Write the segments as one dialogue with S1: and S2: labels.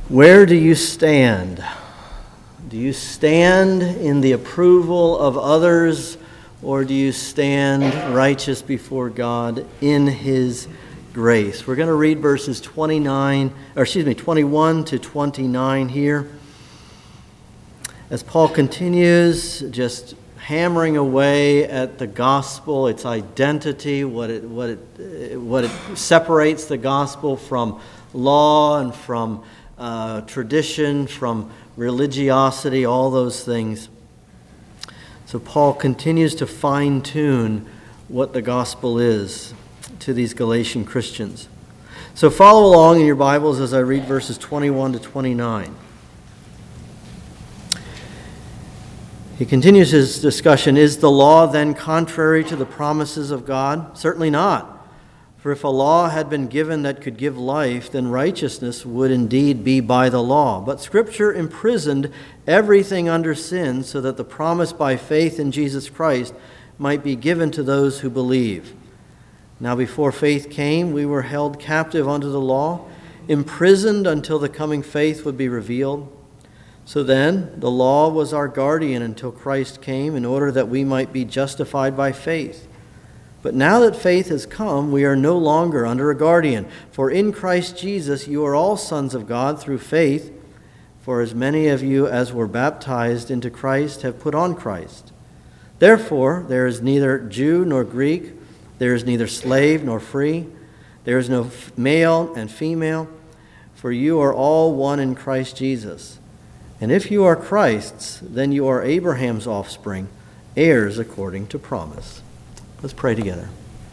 S1: Where do you stand? Do you stand in the approval of others, or do you stand righteous before God in His grace? We're going to read verses 21 to 29 here. As Paul continues just hammering away at the gospel, its identity, what it separates the gospel from law and from tradition, from religiosity, all those things. So Paul continues to fine-tune what the gospel is to these Galatian Christians. So follow along in your Bibles as I read verses 21 to 29. He continues his discussion. Is the law then contrary to the promises of God? Certainly not. For if a law had been given that could give life, then righteousness would indeed be by the law. But Scripture imprisoned everything under sin so that the promise by faith in Jesus Christ might be given to those who believe. Now before faith came, we were held captive under the law, imprisoned until the coming faith would be revealed. So then, the law was our guardian until Christ came in order that we might be justified by faith. But now that faith has come, we are no longer under a guardian. For in Christ Jesus you are all sons of God through faith. For as many of you as were baptized into Christ have put on Christ. Therefore, there is neither Jew nor Greek, there is neither slave nor free, there is no male and female, for you are all one in Christ Jesus. And if you are Christ's, then you are Abraham's offspring, heirs according to promise. Let's pray together.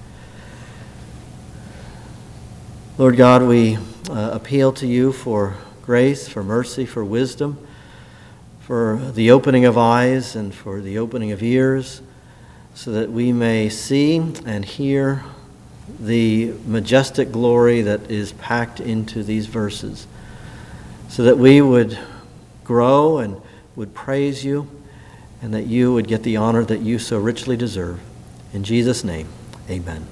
S1: Lord God, we appeal to you for grace, for mercy, for wisdom, for the opening of eyes and for the opening of ears, so that we may see and hear the majestic glory that is packed into these verses, so that we would grow and would praise you, and that you would get the honor that you so richly deserve. In Jesus' name, amen.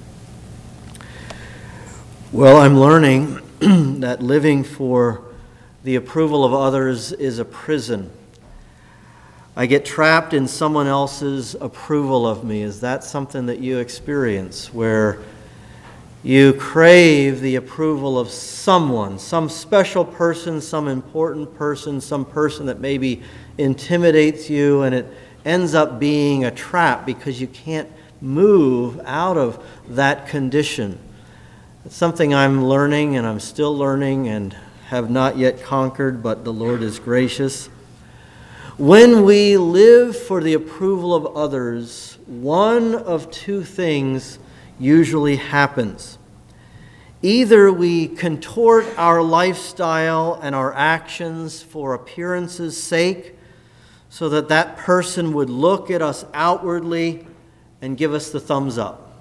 S1: Well, I'm learning that living for the approval of others is a prison. I get trapped in someone else's approval of me. Is that something that you experience, where you crave the approval of someone, some special person, some important person, some person that maybe intimidates you, and it ends up being a trap because you can't move out of that condition? It's something I'm learning, and I'm still learning, and have not yet conquered, but the Lord is gracious. When we live for the approval of others, one of two things usually happens. Either we contort our lifestyle and our actions for appearance's sake, so that that person would look at us outwardly and give us the thumbs up.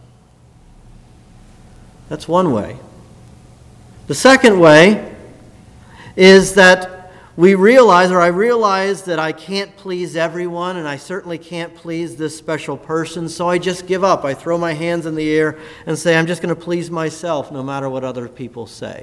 S1: That's one way. The second way is that I realize that I can't please everyone, and I certainly can't please this special person, so I just give up. I throw my hands in the air and say, I'm just going to please myself no matter what other people say.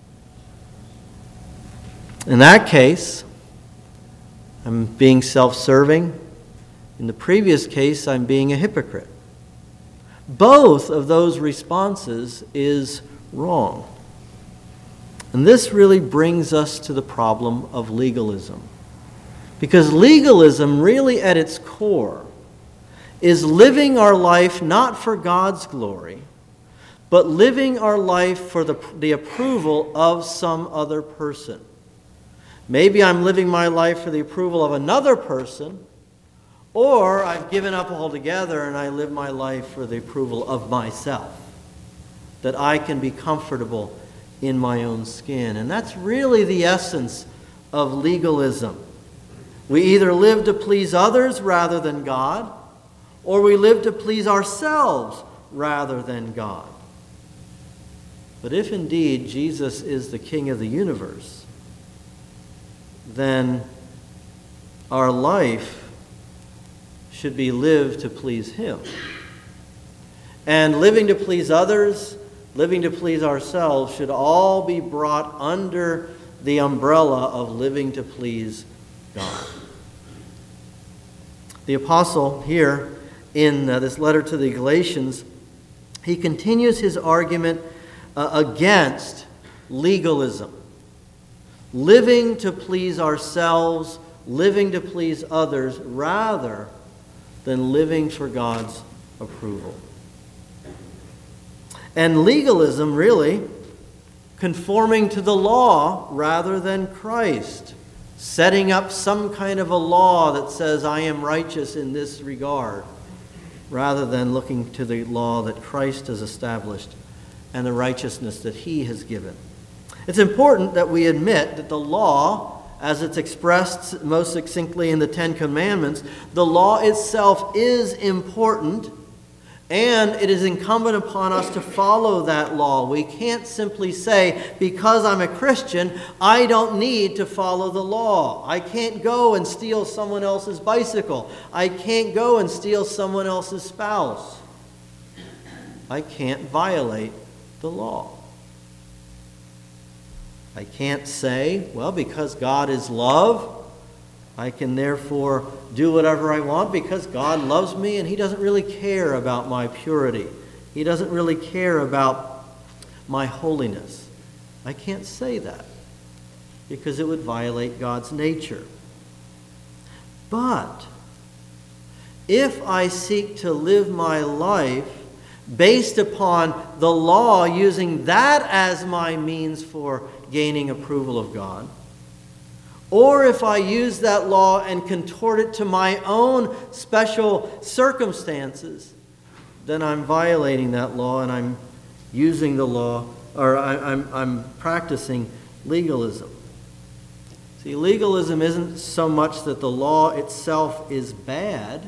S1: In that case, I'm being self-serving. In the previous case, I'm being a hypocrite. Both of those responses is wrong. And this really brings us to the problem of legalism. Because legalism, really at its core, is living our life not for God's glory, but living our life for the approval of some other person. Maybe I'm living my life for the approval of another person, or I've given up altogether and I live my life for the approval of myself, that I can be comfortable in my own skin. And that's really the essence of legalism. We either live to please others rather than God, or we live to please ourselves rather than God. But if indeed Jesus is the King of the universe, then our life should be lived to please Him. And living to please others, living to please ourselves should all be brought under the umbrella of living to please God. The apostle here in this letter to the Galatians, he continues his argument against legalism. Living to please ourselves, living to please others, rather than living for God's approval. And legalism, really, conforming to the law rather than Christ. Setting up some kind of a law that says, I am righteous in this regard, rather than looking to the law that Christ has established and the righteousness that he has given. It's important that we admit that the law, as it's expressed most succinctly in the Ten Commandments, the law itself is important, and it is incumbent upon us to follow that law. We can't simply say, because I'm a Christian, I don't need to follow the law. I can't go and steal someone else's bicycle. I can't go and steal someone else's spouse. I can't violate the law. I can't say, well, because God is love, I can therefore do whatever I want because God loves me and he doesn't really care about my purity. He doesn't really care about my holiness. I can't say that because it would violate God's nature. But if I seek to live my life based upon the law, using that as my means for gaining approval of God, or if I use that law and contort it to my own special circumstances, then I'm violating that law and I'm using the law, or I'm practicing legalism. See, legalism isn't so much that the law itself is bad,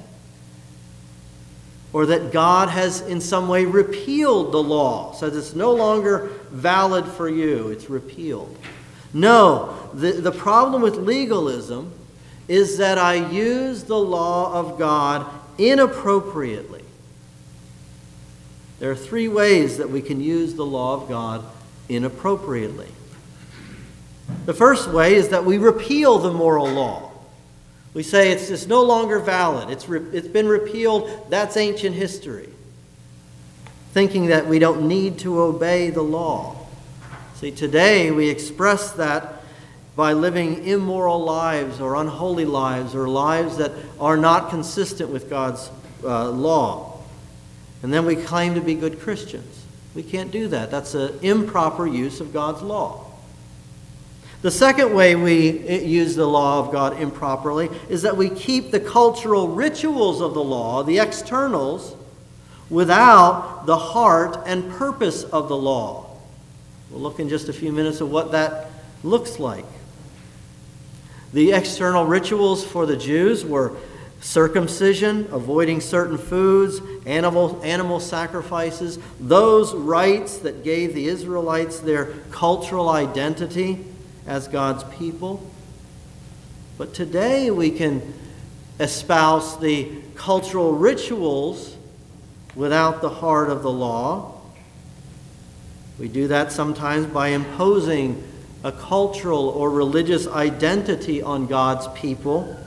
S1: or that God has in some way repealed the law, so that it's no longer valid for you, it's repealed. No, the problem with legalism is that I use the law of God inappropriately. There are three ways that we can use the law of God inappropriately. The first way is that we repeal the moral law. We say it's no longer valid. It's been repealed. That's ancient history. Thinking that we don't need to obey the law. See, today we express that by living immoral lives or unholy lives or lives that are not consistent with God's law. And then we claim to be good Christians. We can't do that. That's an improper use of God's law. The second way we use the law of God improperly is that we keep the cultural rituals of the law, the externals, without the heart and purpose of the law. We'll look in just a few minutes at what that looks like. The external rituals for the Jews were circumcision, avoiding certain foods, animal sacrifices, those rites that gave the Israelites their cultural identity as God's people. But today we can espouse the cultural rituals without the heart of the law. We do that sometimes by imposing a cultural or religious identity on God's people.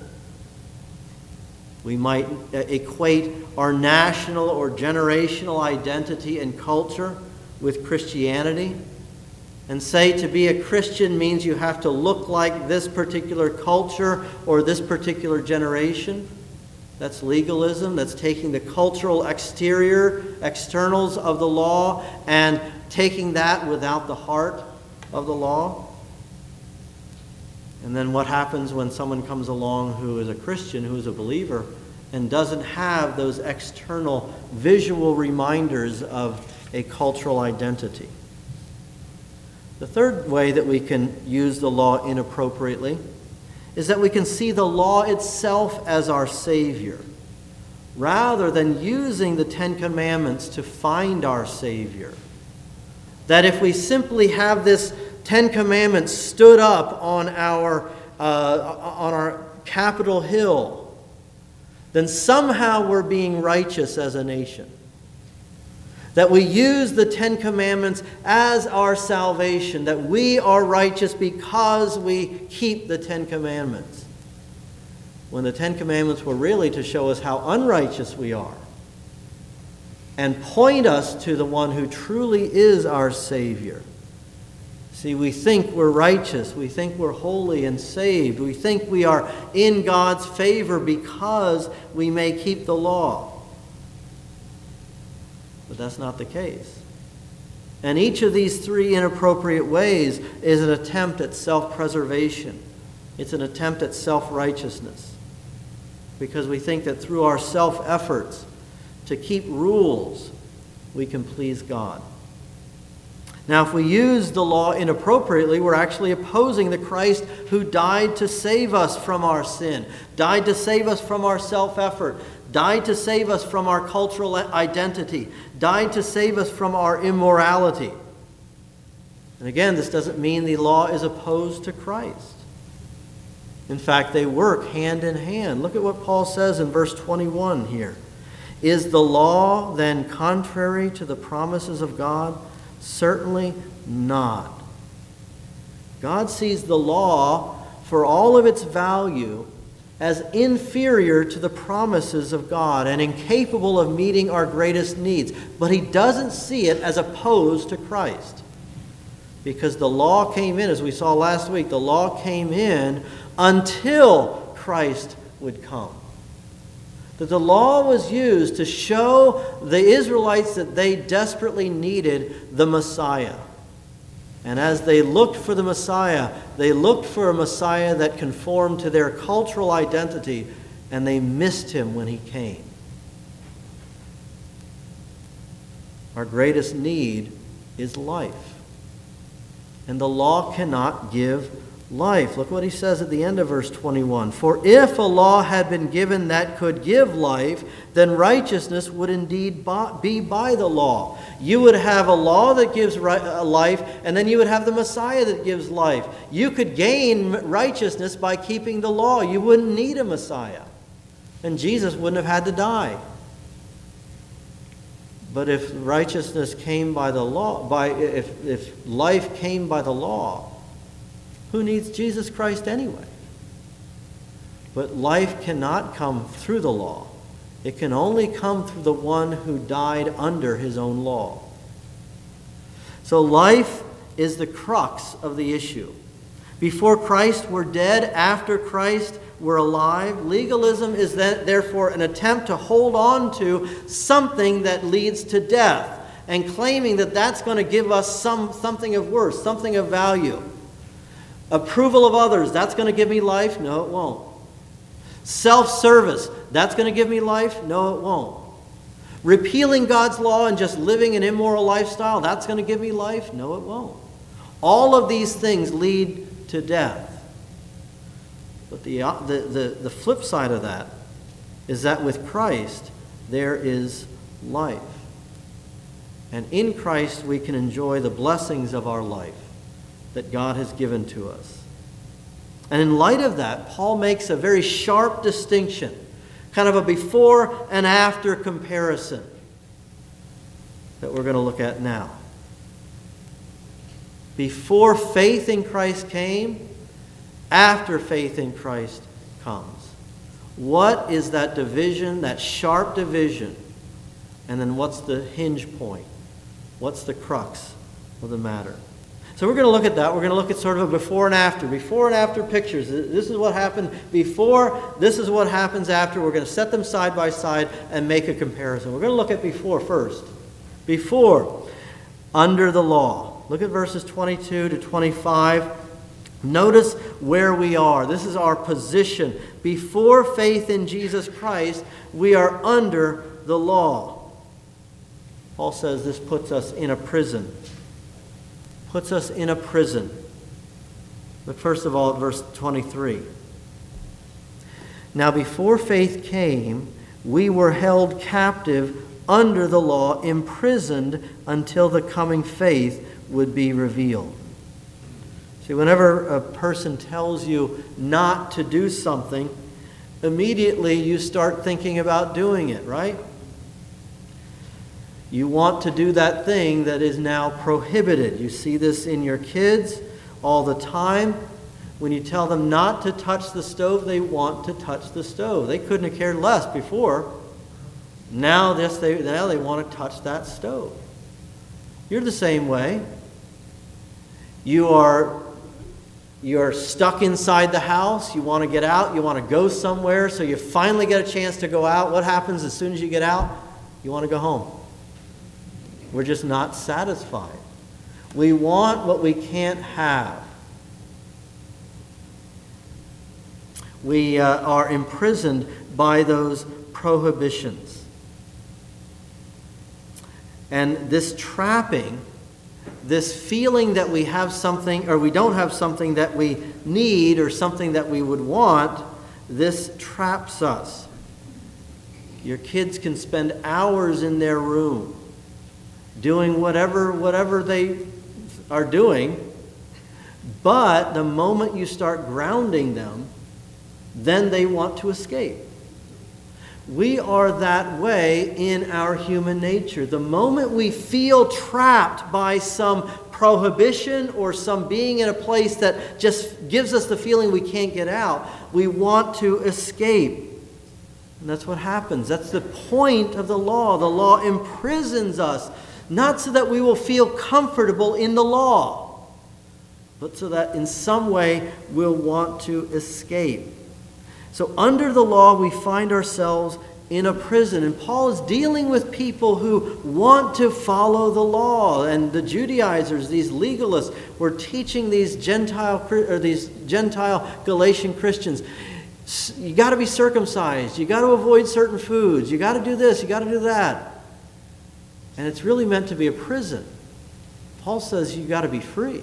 S1: We might equate our national or generational identity and culture with Christianity and say to be a Christian means you have to look like this particular culture or this particular generation. That's legalism. That's taking the cultural externals of the law and taking that without the heart of the law. And then what happens when someone comes along who is a Christian, who is a believer, and doesn't have those external visual reminders of a cultural identity? The third way that we can use the law inappropriately is that we can see the law itself as our Savior, rather than using the Ten Commandments to find our Savior. That if we simply have this Ten Commandments stood up on our Capitol Hill, then somehow we're being righteous as a nation. That we use the Ten Commandments as our salvation, that we are righteous because we keep the Ten Commandments. When the Ten Commandments were really to show us how unrighteous we are and point us to the one who truly is our Savior. See, we think we're righteous. We think we're holy and saved. We think we are in God's favor because we may keep the law. But that's not the case. And each of these three inappropriate ways is an attempt at self-preservation. It's an attempt at self-righteousness. Because we think that through our self-efforts to keep rules, we can please God. Now, if we use the law inappropriately, we're actually opposing the Christ who died to save us from our sin, died to save us from our self-effort, died to save us from our cultural identity, died to save us from our immorality. And again, this doesn't mean the law is opposed to Christ. In fact, they work hand in hand. Look at what Paul says in verse 21 here. Is the law then contrary to the promises of God? Certainly not. God sees the law, for all of its value, as inferior to the promises of God and incapable of meeting our greatest needs. But he doesn't see it as opposed to Christ. Because the law came in, as we saw last week, the law came in until Christ would come. That the law was used to show the Israelites that they desperately needed the Messiah. And as they looked for the Messiah, they looked for a Messiah that conformed to their cultural identity, and they missed him when he came. Our greatest need is life. And the law cannot give life. Look what he says at the end of verse 21. For if a law had been given that could give life, then righteousness would indeed be by the law. You would have a law that gives life, and then you would have the Messiah that gives life. You could gain righteousness by keeping the law. You wouldn't need a Messiah. And Jesus wouldn't have had to die. But if righteousness came by the law, if life came by the law, who needs Jesus Christ anyway? But life cannot come through the law. It can only come through the one who died under his own law. So life is the crux of the issue. Before Christ, we're dead. After Christ, we're alive. Legalism is therefore an attempt to hold on to something that leads to death and claiming that that's going to give us something of worth, something of value. Approval of others, that's going to give me life? No, it won't. Self-service, that's going to give me life? No, it won't. Repealing God's law and just living an immoral lifestyle, that's going to give me life? No, it won't. All of these things lead to death. But the flip side of that is that with Christ, there is life. And in Christ, we can enjoy the blessings of our life that God has given to us. And in light of that, Paul makes a very sharp distinction, kind of a before and after comparison that we're going to look at now. Before faith in Christ came, after faith in Christ comes. What is that division, that sharp division? And then what's the hinge point? What's the crux of the matter? So we're going to look at that. We're going to look at sort of a before and after pictures. This is what happened before. This is what happens after. We're going to set them side by side and make a comparison. We're going to look at before first. Before, under the law. Look at verses 22 to 25. Notice where we are. This is our position. Before faith in Jesus Christ, we are under the law. Paul says this puts us in a prison. Puts us in a prison. But first of all, verse 23. Now before faith came, we were held captive under the law, imprisoned until the coming faith would be revealed. See, whenever a person tells you not to do something, immediately you start thinking about doing it, right? You want to do that thing that is now prohibited. You see this in your kids all the time. When you tell them not to touch the stove, they want to touch the stove. They couldn't have cared less before. Now they want to touch that stove. You're the same way. You're stuck inside the house. You want to get out. You want to go somewhere. So you finally get a chance to go out. What happens as soon as you get out? You want to go home. We're just not satisfied. We want what we can't have. We are imprisoned by those prohibitions. And this trapping, this feeling that we have something or we don't have something that we need or something that we would want, this traps us. Your kids can spend hours in their room doing whatever they are doing, but the moment you start grounding them, then they want to escape. We are that way in our human nature. The moment we feel trapped by some prohibition or some being in a place that just gives us the feeling we can't get out, we want to escape. And that's what happens. That's the point of the law. The law imprisons us, not so that we will feel comfortable in the law, but so that in some way we'll want to escape. So under the law, we find ourselves in a prison. And Paul is dealing with people who want to follow the law. And the Judaizers, these legalists, were teaching these Gentile Galatian Christians, you got to be circumcised. You got to avoid certain foods. You got to do this. You got to do that. And it's really meant to be a prison. Paul says you got to be free.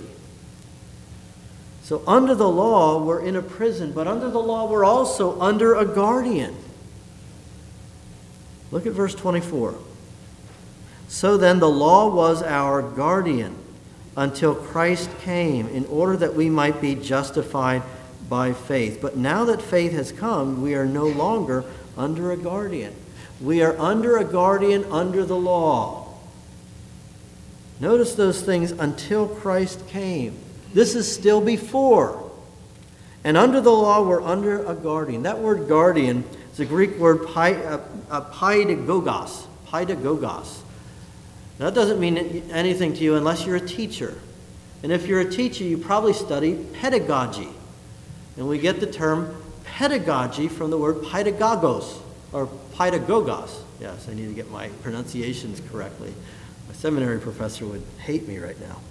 S1: So under the law, we're in a prison, but under the law, we're also under a guardian. Look at verse 24. So then the law was our guardian until Christ came, in order that we might be justified by faith. But now that faith has come, we are no longer under a guardian. We are under a guardian under the law. Notice those things, until Christ came. This is still before. And under the law, we're under a guardian. That word guardian is a Greek word paidagogos. Paidagogos. Now, that doesn't mean anything to you unless you're a teacher. And if you're a teacher, you probably study pedagogy. And we get the term pedagogy from the word paidagogos, or paidagogos. Yes, I need to get my pronunciations correctly. My seminary professor would hate me right now.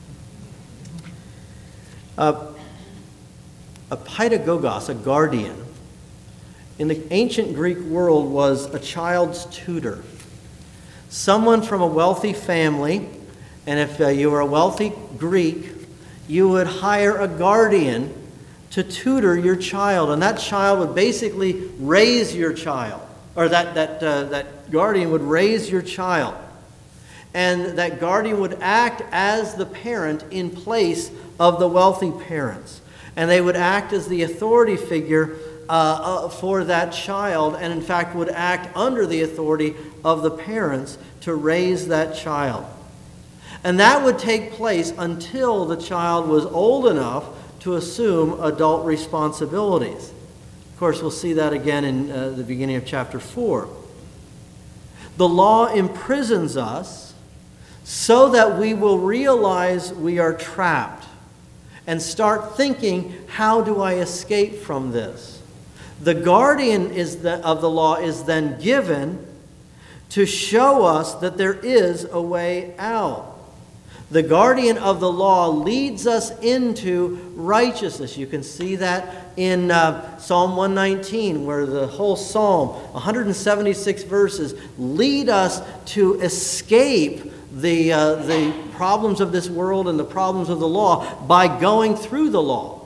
S1: A paidagogos, a guardian, in the ancient Greek world was a child's tutor. Someone from a wealthy family, and if you were a wealthy Greek, you would hire a guardian to tutor your child, and that child would basically raise your child, or that guardian would raise your child. And that guardian would act as the parent in place of the wealthy parents. And they would act as the authority figure for that child, and in fact would act under the authority of the parents to raise that child. And that would take place until the child was old enough to assume adult responsibilities. Of course, we'll see that again in the beginning of chapter 4. The law imprisons us so that we will realize we are trapped and start thinking, how do I escape from this? The guardian of the law is then given to show us that there is a way out. The guardian of the law leads us into righteousness. You can see that in Psalm 119, where the whole psalm, 176 verses, lead us to escape the problems of this world and the problems of the law by going through the law.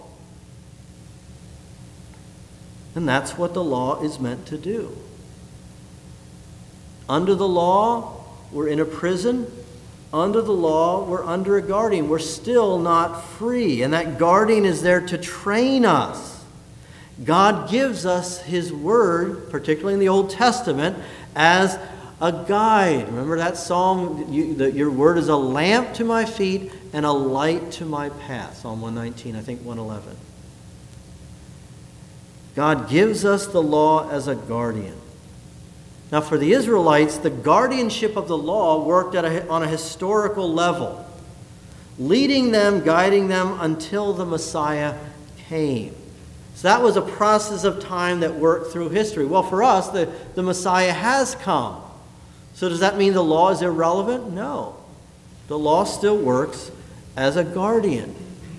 S1: And that's what the law is meant to do. Under the law, we're in a prison. Under the law, we're under a guardian. We're still not free. And that guardian is there to train us. God gives us His Word, particularly in the Old Testament, as a guide. Remember that psalm? Your word is a lamp to my feet and a light to my path. Psalm 119, I think 111. God gives us the law as a guardian. Now, for the Israelites, the guardianship of the law worked on a historical level, leading them, guiding them until the Messiah came. So that was a process of time that worked through history. Well, for us, the Messiah has come. So does that mean the law is irrelevant? No. The law still works as a guardian.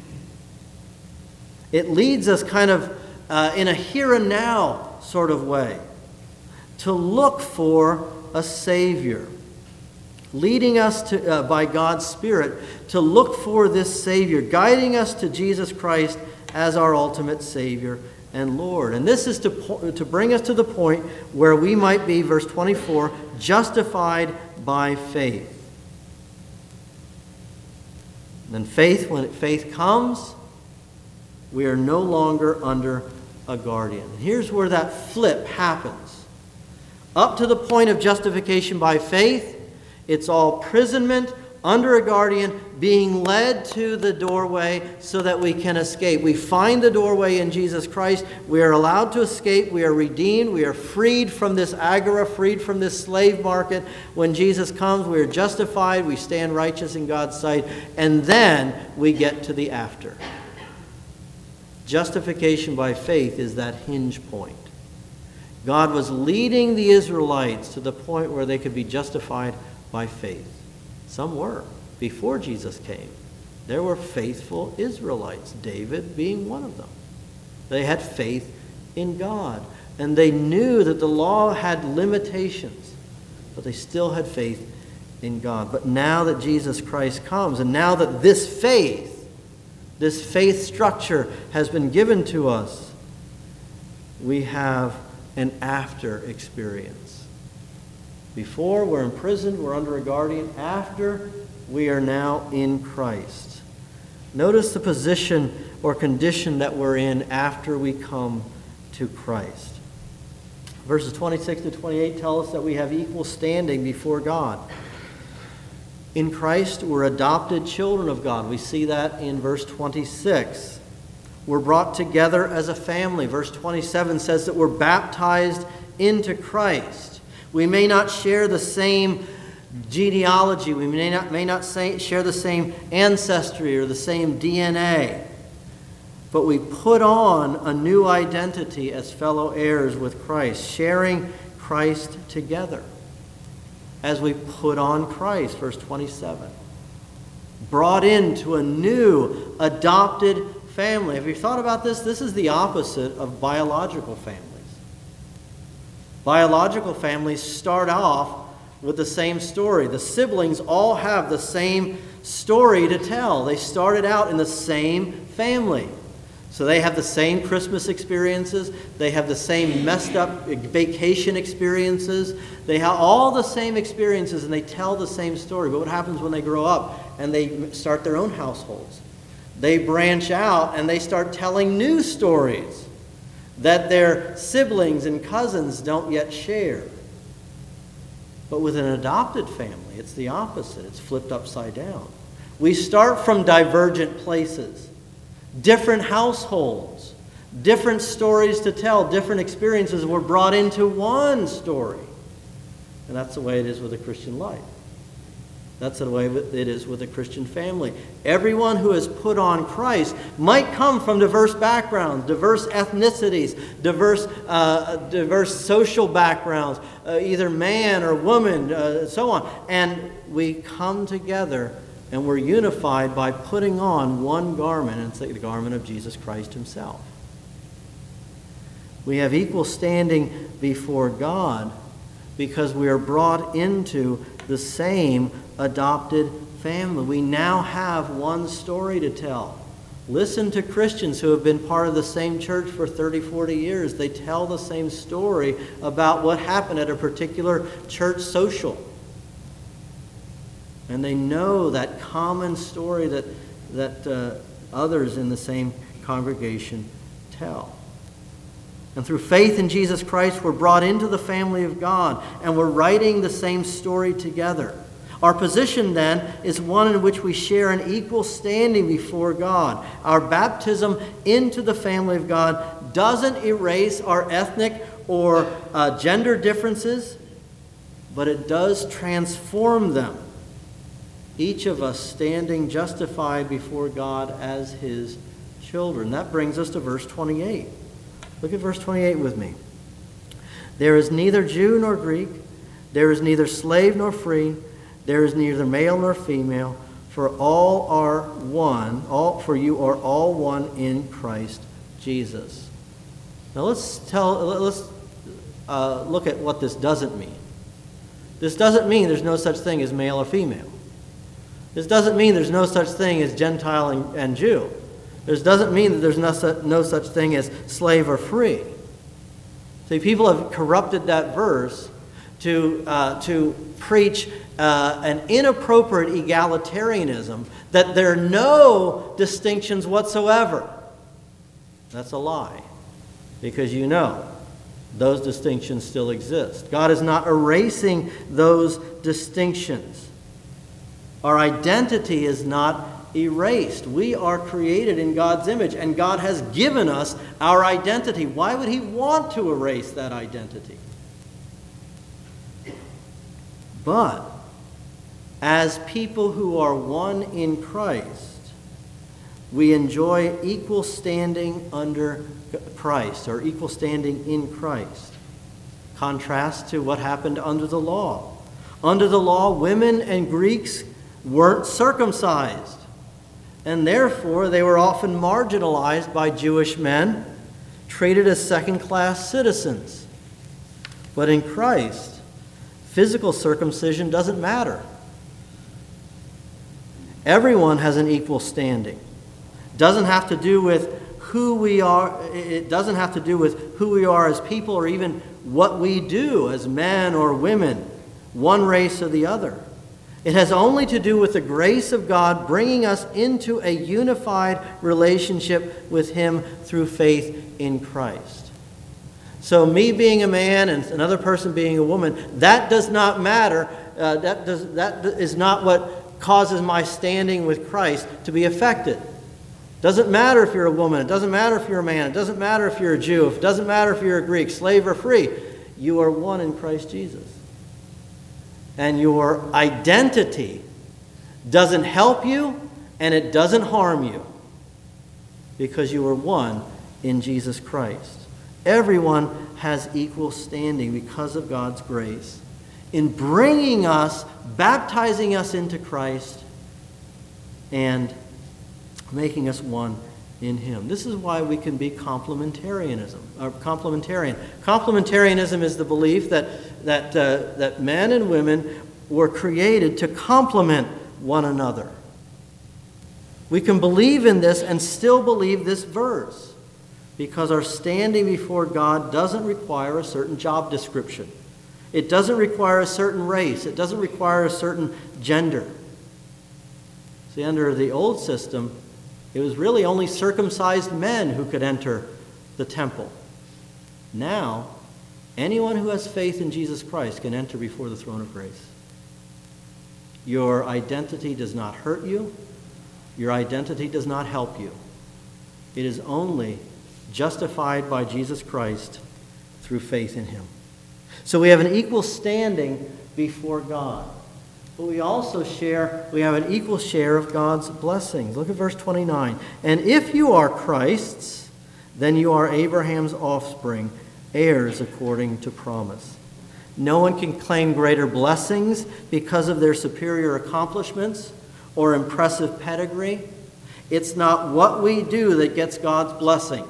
S1: It leads us kind of in a here and now sort of way to look for a Savior, leading us to, by God's Spirit to look for this Savior, guiding us to Jesus Christ as our ultimate Savior and Lord. And this is to bring us to the point where we might be, verse 24, justified by faith. And then when faith comes, we are no longer under a guardian. And here's where that flip happens. Up to the point of justification by faith, it's all imprisonment, under a guardian, being led to the doorway so that we can escape. We find the doorway in Jesus Christ. We are allowed to escape. We are redeemed. We are freed from this agora, freed from this slave market. When Jesus comes, we are justified. We stand righteous in God's sight. And then we get to the after. Justification by faith is that hinge point. God was leading the Israelites to the point where they could be justified by faith. Some were. Before Jesus came, there were faithful Israelites, David being one of them. They had faith in God, and they knew that the law had limitations, but they still had faith in God. But now that Jesus Christ comes, and now that this faith structure has been given to us, we have an after experience. Before, we're imprisoned, we're under a guardian. After, we are now in Christ. Notice the position or condition that we're in after we come to Christ. Verses 26 to 28 tell us that we have equal standing before God. In Christ, we're adopted children of God. We see that in verse 26. We're brought together as a family. Verse 27 says that we're baptized into Christ. We may not share the same genealogy. We may not share the same ancestry or the same DNA. But we put on a new identity as fellow heirs with Christ, sharing Christ together. As we put on Christ, verse 27. Brought into a new adopted family. Have you thought about this? This is the opposite of biological families. Biological families start off with the same story. The siblings all have the same story to tell. They started out in the same family. So they have the same Christmas experiences. They have the same messed up vacation experiences. They have all the same experiences and they tell the same story. But what happens when they grow up and they start their own households? They branch out and they start telling new stories that their siblings and cousins don't yet share. But with an adopted family, it's the opposite. It's flipped upside down. We start from divergent places, different households, different stories to tell, different experiences were brought into one story. And that's the way it is with a Christian life. That's the way it is with a Christian family. Everyone who has put on Christ might come from diverse backgrounds, diverse ethnicities, diverse social backgrounds, either man or woman, so on. And we come together and we're unified by putting on one garment, and it's the garment of Jesus Christ himself. We have equal standing before God because we are brought into the same adopted family. We now have one story to tell. Listen to Christians who have been part of the same church for 30, 40 years. They tell the same story about what happened at a particular church social. And they know that common story that others in the same congregation tell. And through faith in Jesus Christ, we're brought into the family of God, and we're writing the same story together. Our position, then, is one in which we share an equal standing before God. Our baptism into the family of God doesn't erase our ethnic or gender differences, but it does transform them. Each of us standing justified before God as his children. That brings us to verse 28. Look at verse 28 with me. There is neither Jew nor Greek, there is neither slave nor free, there is neither male nor female, for all are one, for you are all one in Christ Jesus. Now let's look at what this doesn't mean. This doesn't mean there's no such thing as male or female. This doesn't mean there's no such thing as Gentile and Jew. This doesn't mean that there's no such thing as slave or free. See, people have corrupted that verse to preach an inappropriate egalitarianism, that there are no distinctions whatsoever. That's a lie, because you know those distinctions still exist. God is not erasing those distinctions. Our identity is not erased. We are created in God's image, and God has given us our identity. Why would he want to erase that identity? But as people who are one in Christ, we enjoy equal standing under Christ, or equal standing in Christ. Contrast to what happened under the law. Under the law, women and Greeks weren't circumcised, and therefore they were often marginalized by Jewish men, treated as second-class citizens. But in Christ, physical circumcision doesn't matter. Everyone has an equal standing. Doesn't have to do with who we are. It doesn't have to do with who we are as people, or even what we do as men or women, one race or the other. It has only to do with the grace of God bringing us into a unified relationship with him through faith in Christ. So me being a man and another person being a woman, that does not matter. That is not what causes my standing with Christ to be affected. Doesn't matter if you're a woman. It doesn't matter if you're a man. It doesn't matter if you're a Jew. It doesn't matter if you're a Greek, slave or free. You are one in Christ Jesus. And your identity doesn't help you, and it doesn't harm you, because you are one in Jesus Christ. Everyone has equal standing because of God's grace in bringing us, baptizing us into Christ, and making us one in him. This is why we can be complementarian. Complementarianism is the belief that men and women were created to complement one another. We can believe in this and still believe this verse, because our standing before God doesn't require a certain job description. It doesn't require a certain race. It doesn't require a certain gender. See, under the old system, it was really only circumcised men who could enter the temple. Now, anyone who has faith in Jesus Christ can enter before the throne of grace. Your identity does not hurt you. Your identity does not help you. It is only justified by Jesus Christ through faith in him. So we have an equal standing before God. But we also have an equal share of God's blessings. Look at verse 29. And if you are Christ's, then you are Abraham's offspring, heirs according to promise. No one can claim greater blessings because of their superior accomplishments or impressive pedigree. It's not what we do that gets God's blessing.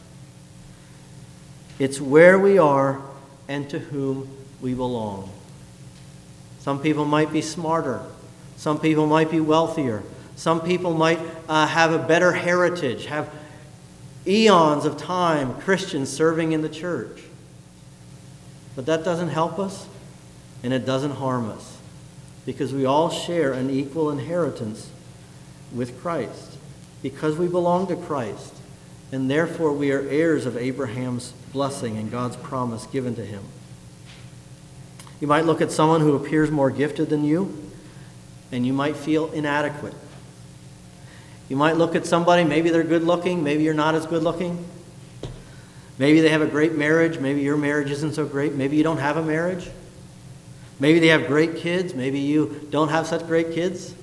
S1: It's where we are and to whom we belong. Some people might be smarter. Some people might be wealthier. Some people might have a better heritage, have eons of time, Christians serving in the church. But that doesn't help us, and it doesn't harm us, because we all share an equal inheritance with Christ, because we belong to Christ, and therefore we are heirs of Abraham's blessing and God's promise given to him. You might look at someone who appears more gifted than you, and you might feel inadequate. You might look at somebody, maybe they're good looking, maybe you're not as good looking. Maybe they have a great marriage, maybe your marriage isn't so great, maybe you don't have a marriage. Maybe they have great kids, maybe you don't have such great kids.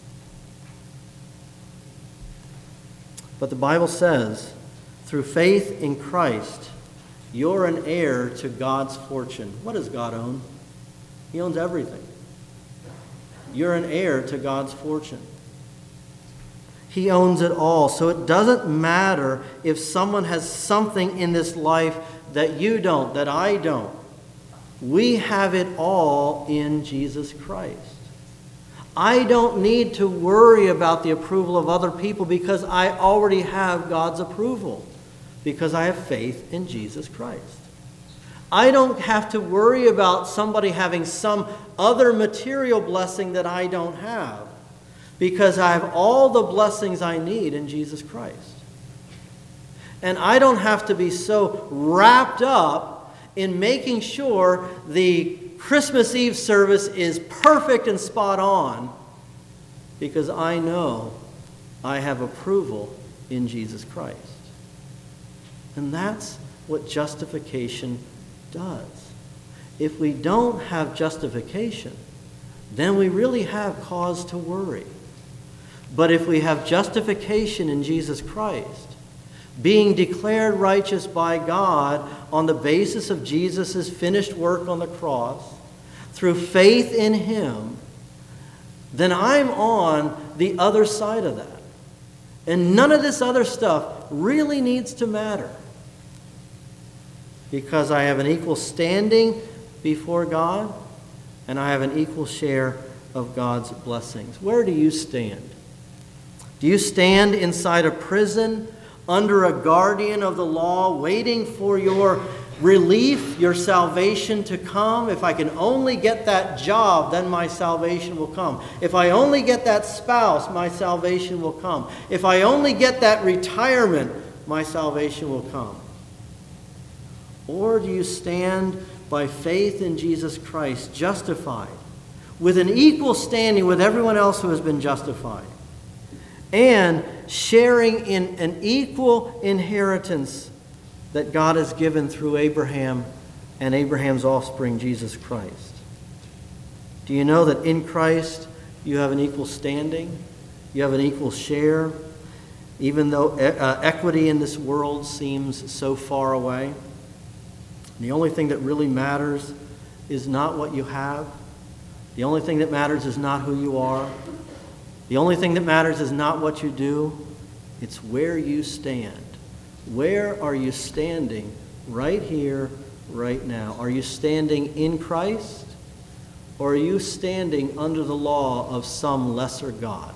S1: But the Bible says, through faith in Christ, you're an heir to God's fortune. What does God own? He owns everything. You're an heir to God's fortune. He owns it all. So it doesn't matter if someone has something in this life that you don't, that I don't. We have it all in Jesus Christ. I don't need to worry about the approval of other people because I already have God's approval, because I have faith in Jesus Christ. I don't have to worry about somebody having some other material blessing that I don't have, because I have all the blessings I need in Jesus Christ. And I don't have to be so wrapped up in making sure the Christmas Eve service is perfect and spot on, because I know I have approval in Jesus Christ. And that's what justification does. If we don't have justification, then we really have cause to worry. But if we have justification in Jesus Christ, being declared righteous by God on the basis of Jesus' finished work on the cross, through faith in Him, then I'm on the other side of that. And none of this other stuff really needs to matter, because I have an equal standing before God, and I have an equal share of God's blessings. Where do you stand? Do you stand inside a prison under a guardian of the law, waiting for your relief, your salvation to come? If I can only get that job, then my salvation will come. If I only get that spouse, my salvation will come. If I only get that retirement, my salvation will come. Or do you stand by faith in Jesus Christ, justified, with an equal standing with everyone else who has been justified, and sharing in an equal inheritance that God has given through Abraham and Abraham's offspring, Jesus Christ? Do you know that in Christ you have an equal standing? You have an equal share, even though equity in this world seems so far away? The only thing that really matters is not what you have. The only thing that matters is not who you are. The only thing that matters is not what you do. It's where you stand. Where are you standing right here, right now? Are you standing in Christ, or are you standing under the law of some lesser God?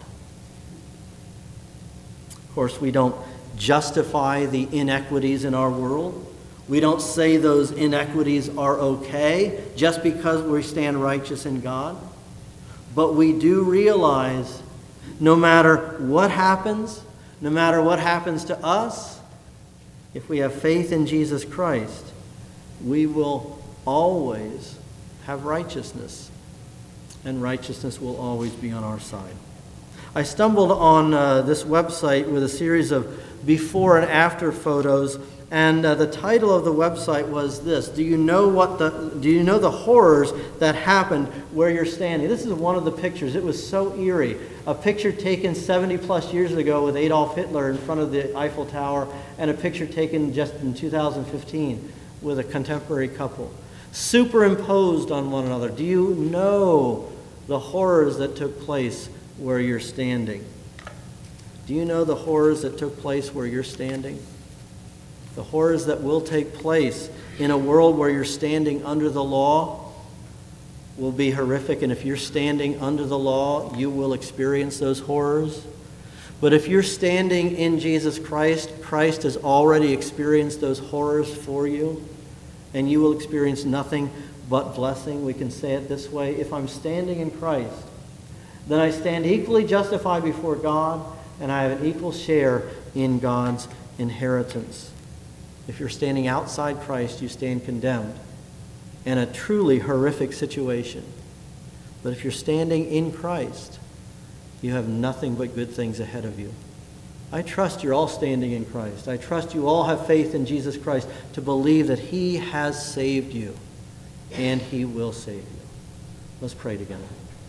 S1: Of course, we don't justify the inequities in our world. We don't say those inequities are okay just because we stand righteous in God. But we do realize no matter what happens to us, if we have faith in Jesus Christ, we will always have righteousness, and righteousness will always be on our side. I stumbled on this website with a series of before and after photos, and the title of the website was this: Do you know the horrors that happened where you're standing? This is one of the pictures. It was so eerie. A picture taken 70 plus years ago with Adolf Hitler in front of the Eiffel Tower, and a picture taken just in 2015 with a contemporary couple, superimposed on one another. Do you know the horrors that took place where you're standing? Do you know the horrors that took place where you're standing? The horrors that will take place in a world where you're standing under the law will be horrific. And if you're standing under the law, you will experience those horrors. But if you're standing in Jesus Christ, Christ has already experienced those horrors for you, and you will experience nothing but blessing. We can say it this way: if I'm standing in Christ, then I stand equally justified before God, and I have an equal share in God's inheritance. If you're standing outside Christ, you stand condemned in a truly horrific situation. But if you're standing in Christ, you have nothing but good things ahead of you. I trust you're all standing in Christ. I trust you all have faith in Jesus Christ to believe that he has saved you and he will save you. Let's pray together.